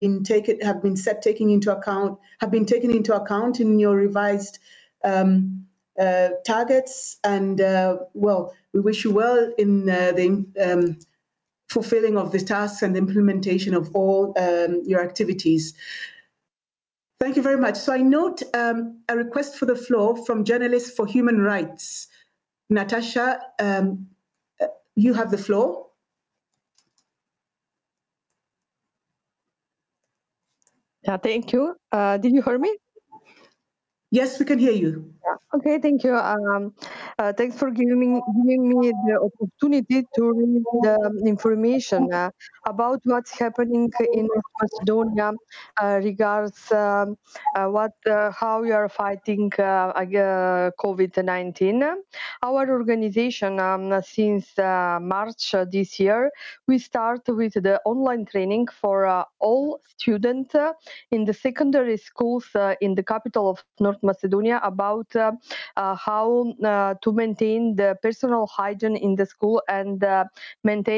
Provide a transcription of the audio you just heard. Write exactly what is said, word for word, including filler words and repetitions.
been taken have been set taking into account have been taken into account in your revised um, uh, targets. And uh, well, we wish you well in uh, the um, fulfilling of the tasks and implementation of all um, your activities. Thank you very much. So I note um, a request for the floor from Journalists for Human Rights. Natasha, um, you have the floor. Yeah, thank you. Uh, did you hear me? Yes, we can hear you. Okay, thank you. Um, uh, thanks for giving me, giving me the opportunity to read the information uh, about what's happening in North Macedonia uh, regards um, uh, what uh, how we are fighting uh, uh, COVID nineteen. Our organization, um, since uh, March uh, this year, we start with the online training for uh, all students uh, in the secondary schools uh, in the capital of North Macedonia about uh, uh, how uh, to maintain the personal hygiene in the school and uh, maintain